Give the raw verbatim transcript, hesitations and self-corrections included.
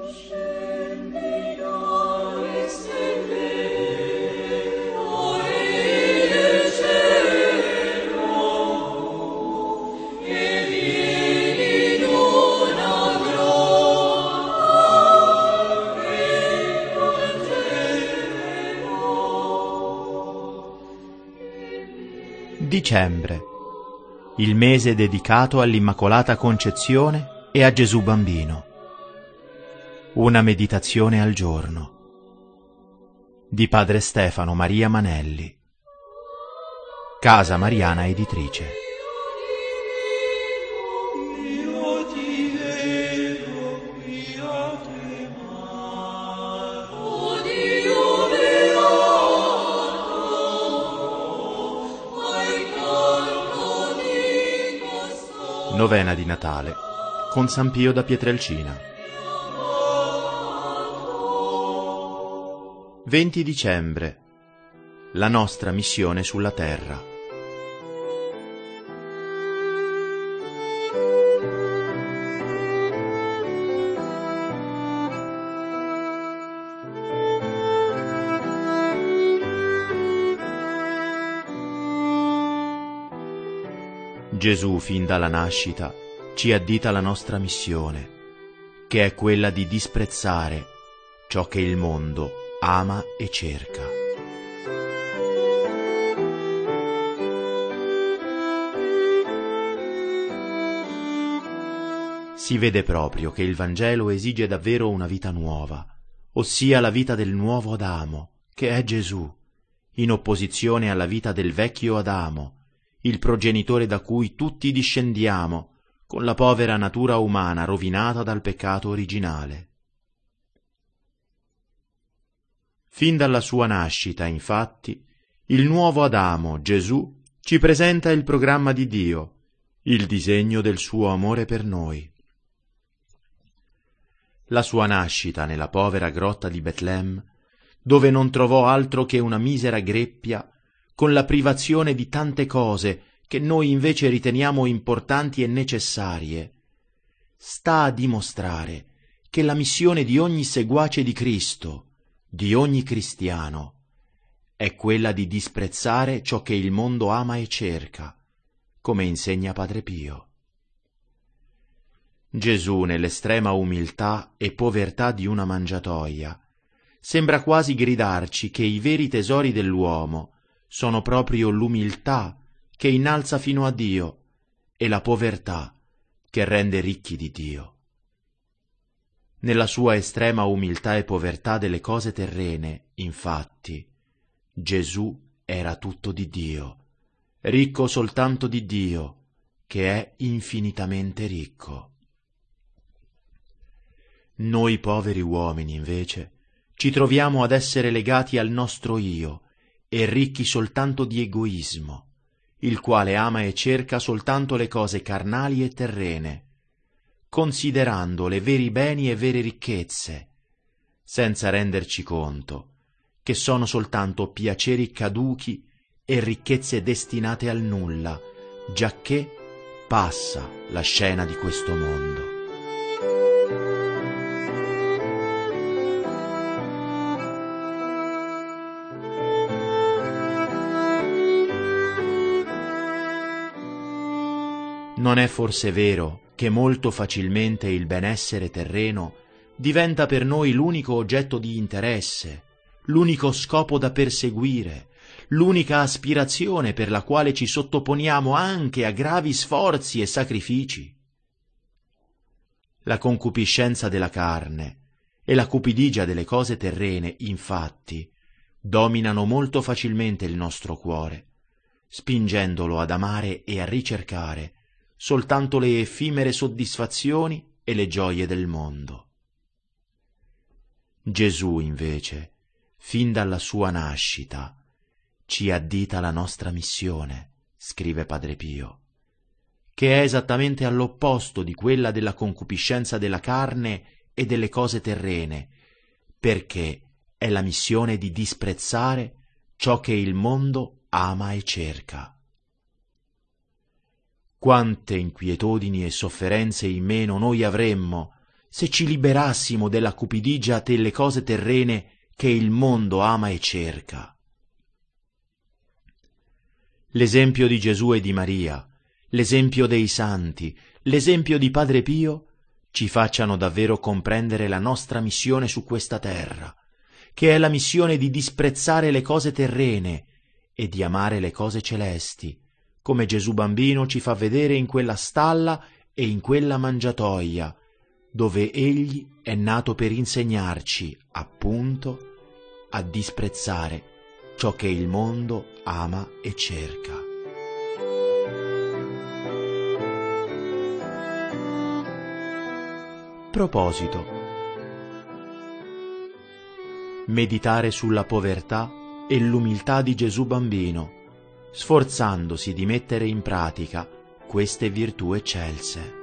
Dicembre, il mese dedicato all'Immacolata Concezione e a Gesù Bambino. Una meditazione al giorno di Padre Stefano Maria Manelli, Casa Mariana Editrice. Novena di Natale con San Pio da Pietrelcina. venti dicembre. La nostra missione sulla terra. Gesù, fin dalla nascita, ci addita la nostra missione, che è quella di disprezzare ciò che il mondo ama e cerca. Si vede proprio che il Vangelo esige davvero una vita nuova, ossia la vita del nuovo Adamo, che è Gesù, in opposizione alla vita del vecchio Adamo, il progenitore da cui tutti discendiamo, con la povera natura umana rovinata dal peccato originale. Fin dalla sua nascita, infatti, il nuovo Adamo, Gesù, ci presenta il programma di Dio, il disegno del suo amore per noi. La sua nascita nella povera grotta di Betlemme, dove non trovò altro che una misera greppia, con la privazione di tante cose che noi invece riteniamo importanti e necessarie, sta a dimostrare che la missione di ogni seguace di Cristo, di ogni cristiano, è quella di disprezzare ciò che il mondo ama e cerca, come insegna Padre Pio. Gesù, nell'estrema umiltà e povertà di una mangiatoia, sembra quasi gridarci che i veri tesori dell'uomo sono proprio l'umiltà che innalza fino a Dio e la povertà che rende ricchi di Dio. Nella sua estrema umiltà e povertà delle cose terrene, infatti, Gesù era tutto di Dio, ricco soltanto di Dio, che è infinitamente ricco. Noi poveri uomini, invece, ci troviamo ad essere legati al nostro io e ricchi soltanto di egoismo, il quale ama e cerca soltanto le cose carnali e terrene, considerando le veri beni e vere ricchezze, senza renderci conto che sono soltanto piaceri caduchi e ricchezze destinate al nulla, giacché passa la scena di questo mondo. Non è forse vero che molto facilmente il benessere terreno diventa per noi l'unico oggetto di interesse, l'unico scopo da perseguire, l'unica aspirazione per la quale ci sottoponiamo anche a gravi sforzi e sacrifici? La concupiscenza della carne e la cupidigia delle cose terrene, infatti, dominano molto facilmente il nostro cuore, spingendolo ad amare e a ricercare soltanto le effimere soddisfazioni e le gioie del mondo. Gesù, invece, fin dalla sua nascita, ci addita la nostra missione, scrive Padre Pio, che è esattamente all'opposto di quella della concupiscenza della carne e delle cose terrene, perché è la missione di disprezzare ciò che il mondo ama e cerca. Quante inquietudini e sofferenze in meno noi avremmo se ci liberassimo della cupidigia delle cose terrene che il mondo ama e cerca. L'esempio di Gesù e di Maria, l'esempio dei santi, l'esempio di Padre Pio ci facciano davvero comprendere la nostra missione su questa terra, che è la missione di disprezzare le cose terrene e di amare le cose celesti, come Gesù bambino ci fa vedere in quella stalla e in quella mangiatoia, dove Egli è nato per insegnarci, appunto, a disprezzare ciò che il mondo ama e cerca. Proposito: meditare sulla povertà e l'umiltà di Gesù bambino, sforzandosi di mettere in pratica queste virtù eccelse.